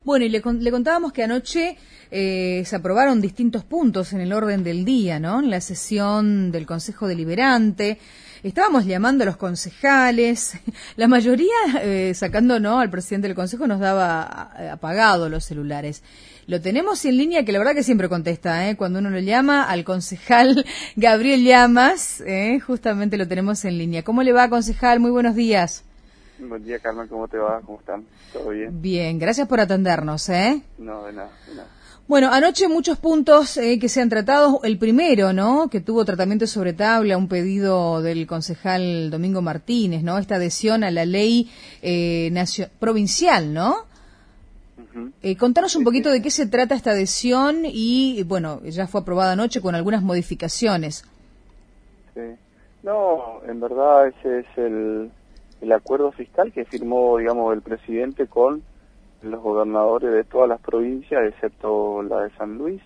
Bueno, y le contábamos que anoche se aprobaron distintos puntos en el orden del día, ¿no? En la sesión del Consejo Deliberante. Estábamos llamando a los concejales. La mayoría, sacando no al presidente del Consejo, nos daba apagado los celulares. Lo tenemos en línea, que la verdad que siempre contesta, cuando uno lo llama, al concejal Gabriel Llamas, justamente lo tenemos en línea. ¿Cómo le va, concejal? Muy buenos días. Buen día, Carmen, ¿cómo te va? ¿Cómo están? ¿Todo bien? Bien, gracias por atendernos, No, de nada, de nada. Bueno, anoche muchos puntos que se han tratado. El primero, ¿no?, que tuvo tratamiento sobre tabla, un pedido del concejal Domingo Martínez, ¿no?, esta adhesión a la ley provincial, ¿no? Contanos un poquito de qué se trata esta adhesión y, bueno, ya fue aprobada anoche con algunas modificaciones. Sí. No, en verdad ese es el acuerdo fiscal que firmó, digamos, el presidente con los gobernadores de todas las provincias, excepto la de San Luis,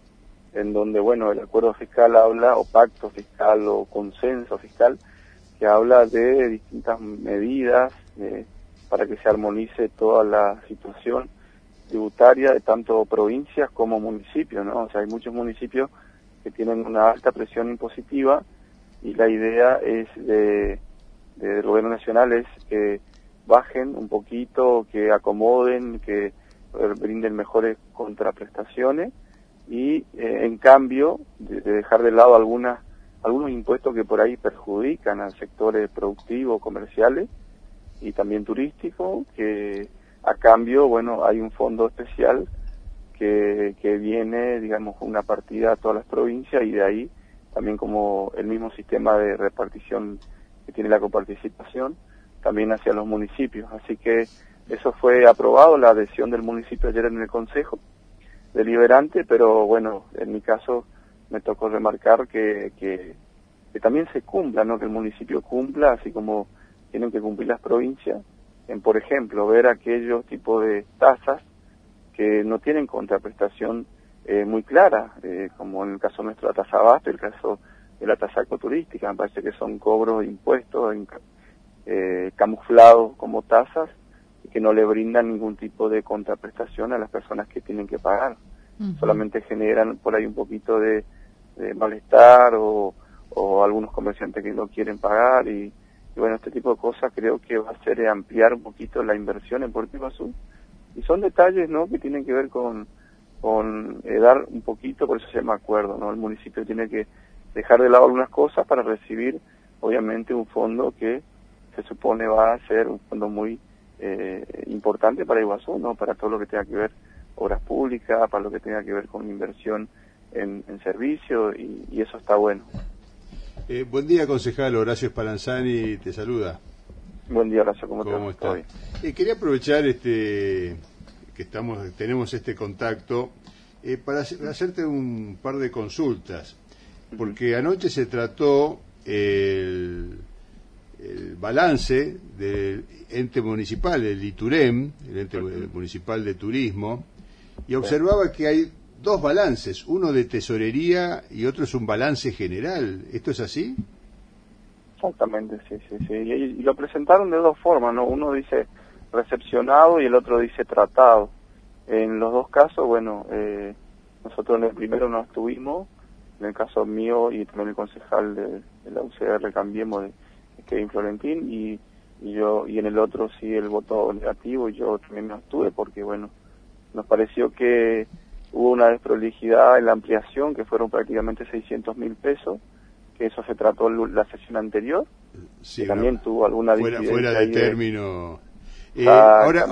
en donde, bueno, el acuerdo fiscal habla, o pacto fiscal, o consenso fiscal, que habla de distintas medidas para que se armonice toda la situación tributaria de tanto provincias como municipios, ¿no? O sea, hay muchos municipios que tienen una alta presión impositiva y la idea es del gobierno nacional es que bajen un poquito, que acomoden, que brinden mejores contraprestaciones y en cambio de dejar de lado algunos impuestos que por ahí perjudican a sectores productivos, comerciales y también turísticos, que a cambio, bueno, hay un fondo especial que viene, digamos, una partida a todas las provincias y de ahí también como el mismo sistema de repartición que tiene la coparticipación, también hacia los municipios. Así que eso fue aprobado, la adhesión del municipio ayer en el Consejo Deliberante, pero bueno, en mi caso me tocó remarcar que también se cumpla, ¿no?, que el municipio cumpla, así como tienen que cumplir las provincias, en, por ejemplo, ver aquellos tipos de tasas que no tienen contraprestación muy clara, como en el caso nuestro la tasa abasto, el caso de la tasa ecoturística. Me parece que son cobros de impuestos camuflados como tasas y que no le brindan ningún tipo de contraprestación a las personas que tienen que pagar. Solamente generan por ahí un poquito de malestar o algunos comerciantes que no quieren pagar y bueno, este tipo de cosas creo que va a ser ampliar un poquito la inversión en Puerto Iguazú y son detalles, ¿no?, que tienen que ver con dar un poquito, por eso se llama acuerdo, ¿no? El municipio tiene que dejar de lado algunas cosas para recibir obviamente un fondo que se supone va a ser un fondo muy importante para Iguazú, ¿no?, para todo lo que tenga que ver obras públicas, para lo que tenga que ver con inversión en servicios y eso está bueno. Buen día, concejal. Horacio Spallanzani te saluda. Buen día, Horacio. ¿Cómo estás? Quería aprovechar que tenemos este contacto para hacerte un par de consultas, porque anoche se trató el balance del ente municipal, el ITUREM, el ente municipal de turismo, y observaba que hay dos balances, uno de tesorería y otro es un balance general. ¿Esto es así? Exactamente, sí. Y lo presentaron de dos formas, ¿no? Uno dice recepcionado y el otro dice tratado. En los dos casos, bueno, nosotros en el primero no estuvimos, en el caso mío y también el concejal de la UCR Cambiemos, de Kevin Florentín, y en el otro sí el voto negativo y yo también no estuve porque, bueno, nos pareció que hubo una desprolijidad en la ampliación, que fueron prácticamente 600.000 pesos, que eso se trató en la sesión anterior, sí, que también tuvo alguna fuera de término. Ahora,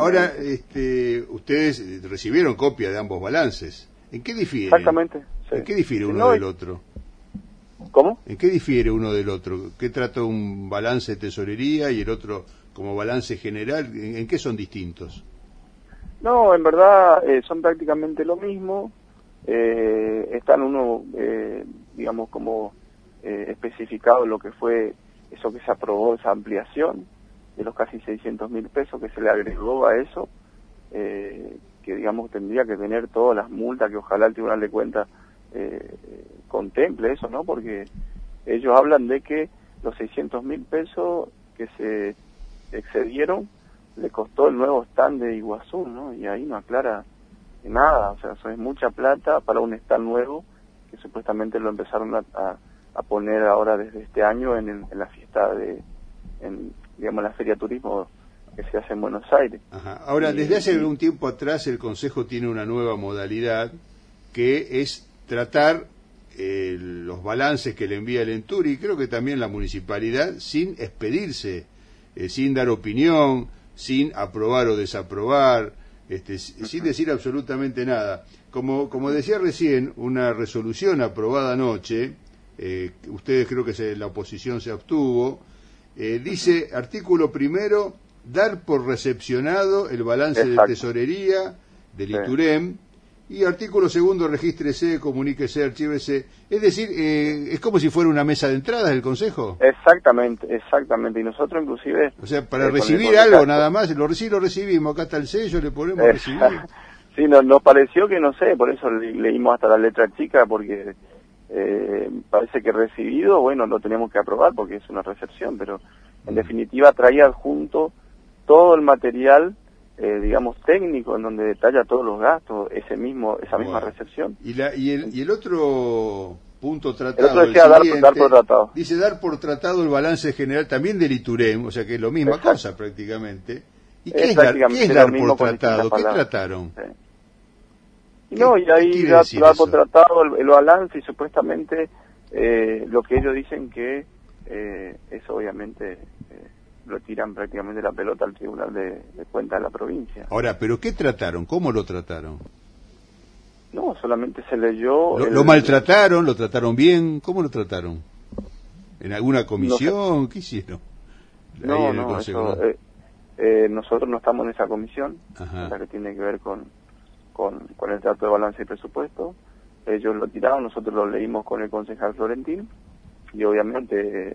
ustedes recibieron copia de ambos balances. ¿En qué difieren? Exactamente. Sí. ¿En qué difiere uno del otro? ¿Cómo? ¿En qué difiere uno del otro? ¿Qué trata un balance de tesorería y el otro como balance general? ¿En qué son distintos? No, en verdad son prácticamente lo mismo. Están uno, digamos, como especificado lo que fue eso que se aprobó, esa ampliación de los casi 600.000 pesos que se le agregó a eso, que digamos tendría que tener todas las multas que ojalá el Tribunal de Cuentas contemple eso, ¿no? Porque ellos hablan de que los 600.000 pesos que se excedieron le costó el nuevo stand de Iguazú, ¿no? Y ahí no aclara nada, o sea, eso es mucha plata para un stand nuevo que supuestamente lo empezaron a poner ahora desde este año en la fiesta digamos, la Feria Turismo que se hace en Buenos Aires. Ajá. Ahora, desde hace algún tiempo atrás el Consejo tiene una nueva modalidad que es tratar los balances que le envía el ENTUR y creo que también la municipalidad sin expedirse, sin dar opinión, sin aprobar o desaprobar, sin decir absolutamente nada. Como decía recién, una resolución aprobada anoche, ustedes creo que la oposición se abstuvo, dice, artículo primero, dar por recepcionado el balance de tesorería del ITUREM, y artículo segundo, regístrese, comuníquese, archívese. Es decir, es como si fuera una mesa de entradas del Consejo. Exactamente. Y nosotros inclusive... O sea, para recibir algo nada más, lo recibimos, acá está el sello, le ponemos recibir. Sí, nos pareció que, no sé, por eso leímos hasta la letra chica, porque parece que recibido, bueno, lo teníamos que aprobar porque es una recepción, pero en definitiva traía adjunto todo el material, digamos, técnico, en donde detalla todos los gastos, esa misma recepción. Y el otro punto tratado, el otro decía dar por tratado. Dice dar por tratado el balance general también del ITUREM, o sea que es lo misma cosa prácticamente. ¿Y qué es dar por tratado? ¿Qué trataron? Sí. No, y ahí dar por tratado el balance y supuestamente lo que ellos dicen que eso obviamente lo tiran prácticamente la pelota al Tribunal de Cuentas de la provincia. Ahora, ¿pero qué trataron? ¿Cómo lo trataron? No, solamente se leyó... ¿Lo maltrataron? ¿Lo trataron bien? ¿Cómo lo trataron? ¿En alguna comisión? No, ¿Qué hicieron? Nosotros no estamos en esa comisión, la que tiene que ver con el trato de balance y presupuesto. Ellos lo tiraron, nosotros lo leímos con el concejal Florentín, y obviamente,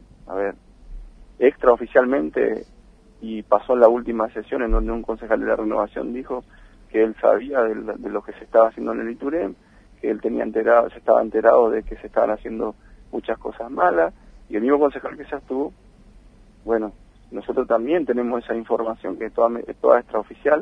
extraoficialmente, y pasó en la última sesión en donde un concejal de la Renovación dijo que él sabía de lo que se estaba haciendo en el ITUREM, que él se estaba enterado de que se estaban haciendo muchas cosas malas, y el mismo concejal que se abstuvo, bueno, nosotros también tenemos esa información que es toda extraoficial,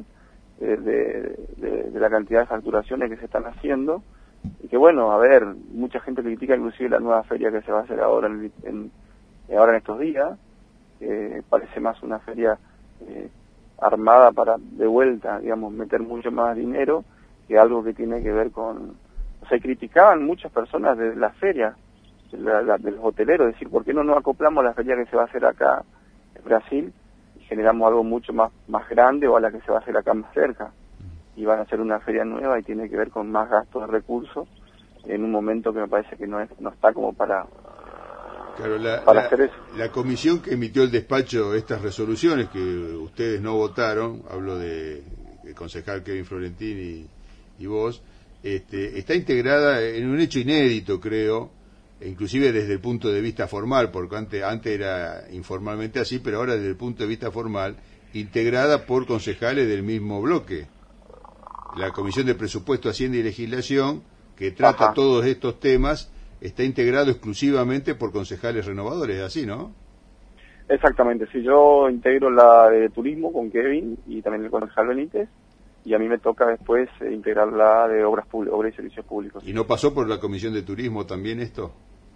de la cantidad de facturaciones que se están haciendo, y que bueno, mucha gente critica inclusive la nueva feria que se va a hacer ahora en estos días, parece más una feria armada para de vuelta, digamos, meter mucho más dinero que algo que tiene que ver con... O sea, criticaban muchas personas de la feria, de los hoteleros, decir, ¿por qué no nos acoplamos a la feria que se va a hacer acá en Brasil y generamos algo mucho más grande o a la que se va a hacer acá más cerca? Y van a hacer una feria nueva y tiene que ver con más gastos de recursos en un momento que me parece que no está como para... Claro, hacer eso. La comisión que emitió el despacho estas resoluciones que ustedes no votaron, hablo de concejal Kevin Florentín y vos, está integrada en un hecho inédito, creo, inclusive desde el punto de vista formal, porque antes era informalmente así, pero ahora desde el punto de vista formal, integrada por concejales del mismo bloque. La Comisión de Presupuesto, Hacienda y Legislación, que trata todos estos temas, está integrado exclusivamente por concejales renovadores, así, ¿no? Exactamente, sí, yo integro la de turismo con Kevin y también el concejal Benítez, y a mí me toca después integrar la de obras y servicios públicos. ¿Y no pasó por la comisión de turismo también esto?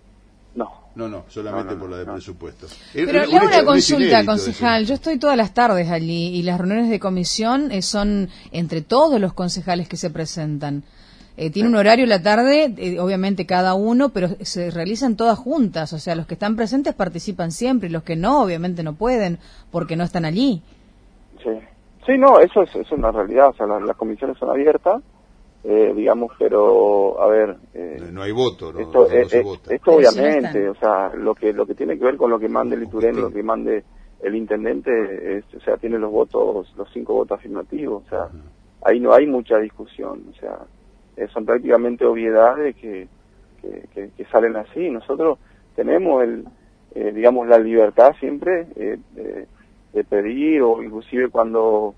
No, solamente por la de presupuesto. Pero le hago una consulta, concejal. Yo estoy todas las tardes allí y las reuniones de comisión son entre todos los concejales que se presentan. Tiene un horario la tarde, obviamente cada uno, pero se realizan todas juntas. O sea, los que están presentes participan siempre y los que no, obviamente no pueden porque no están allí. Sí, no, eso es una realidad. O sea, las comisiones son abiertas. Digamos, pero no hay voto, ¿no? Esto Pero obviamente, sí o sea, lo que tiene que ver con lo que mande el ITUREM, lo que mande el intendente, o sea, tiene los 5 votos afirmativos, o sea, ahí no hay mucha discusión, o sea, son prácticamente obviedades que salen así. Nosotros tenemos digamos, la libertad siempre de pedir, o inclusive cuando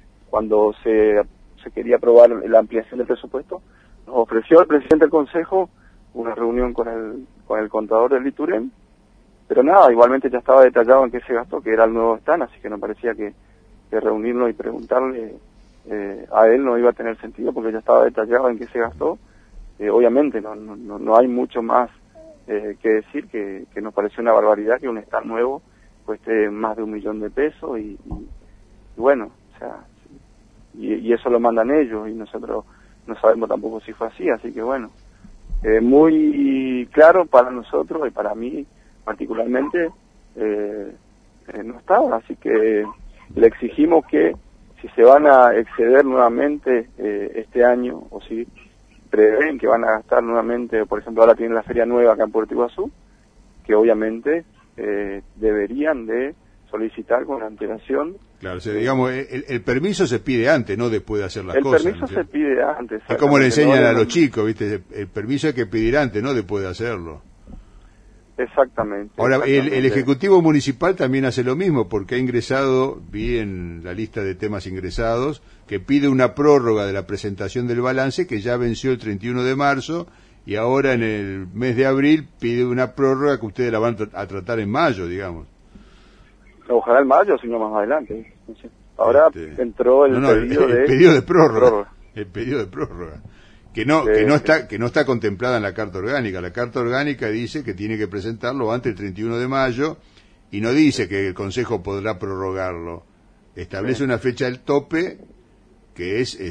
se quería aprobar la ampliación del presupuesto, nos ofreció el presidente del Consejo una reunión con el contador del ITUREM, pero nada, igualmente ya estaba detallado en qué se gastó, que era el nuevo stand, así que nos parecía que reunirnos y preguntarle a él no iba a tener sentido porque ya estaba detallado en qué se gastó. Obviamente no hay mucho más que decir, que nos pareció una barbaridad que un stand nuevo cueste más de 1 millón de pesos y bueno, o sea, y eso lo mandan ellos y nosotros no sabemos tampoco si fue así que bueno, muy claro para nosotros y para mí particularmente no estaba, así que le exigimos que si se van a exceder nuevamente este año o si prevén que van a gastar nuevamente, por ejemplo ahora tienen la feria nueva acá en Puerto Iguazú, que obviamente deberían de solicitar con antelación. Claro, o sea, digamos, el permiso se pide antes, no después de hacer las cosas. El permiso se pide antes. Es como le enseñan a los chicos, ¿viste? El permiso hay que pedir antes, no después de hacerlo. Exactamente. Ahora, el Ejecutivo Municipal también hace lo mismo, porque ha ingresado, vi en la lista de temas ingresados, que pide una prórroga de la presentación del balance, que ya venció el 31 de marzo, y ahora en el mes de abril pide una prórroga que ustedes la van a tratar en mayo, digamos. Ojalá en mayo, sino más adelante. Ahora entró el pedido de prórroga. El pedido de prórroga. Que no está contemplada en la Carta Orgánica. La Carta Orgánica dice que tiene que presentarlo antes del 31 de mayo y no dice que el Consejo podrá prorrogarlo. Establece una fecha del tope que es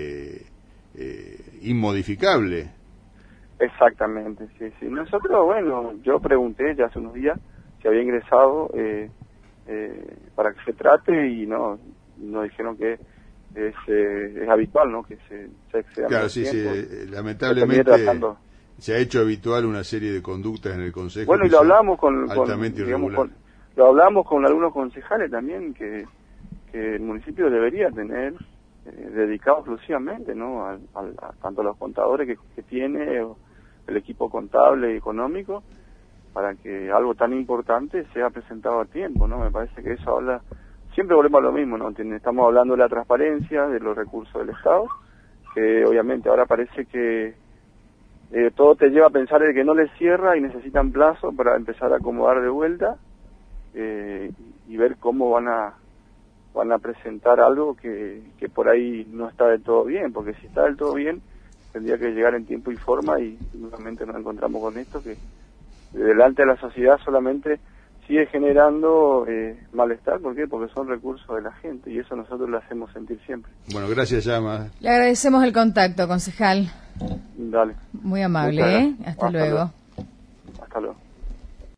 inmodificable. Exactamente, sí. Nosotros, bueno, yo pregunté ya hace unos días si había ingresado para que se trate y no dijeron que es habitual, ¿no? Que se exceda. Claro, sí, lamentablemente se ha hecho habitual una serie de conductas en el Consejo. Bueno, y lo hablamos con lo hablamos con algunos concejales también que el municipio debería tener dedicado exclusivamente, ¿no? A tanto a los contadores que tiene, el equipo contable y económico, para que algo tan importante sea presentado a tiempo, ¿no? Me parece que eso habla. Siempre volvemos a lo mismo, ¿no? Estamos hablando de la transparencia, de los recursos del Estado, que obviamente ahora parece que todo te lleva a pensar de que no les cierra y necesitan plazo para empezar a acomodar de vuelta y ver cómo van a presentar algo que por ahí no está del todo bien, porque si está del todo bien tendría que llegar en tiempo y forma y nuevamente nos encontramos con esto que delante de la sociedad solamente sigue generando malestar. ¿Por qué? Porque son recursos de la gente y eso nosotros lo hacemos sentir siempre. Bueno, gracias, Llama. Le agradecemos el contacto, concejal. Dale. Muy amable, Hasta luego. Hasta luego.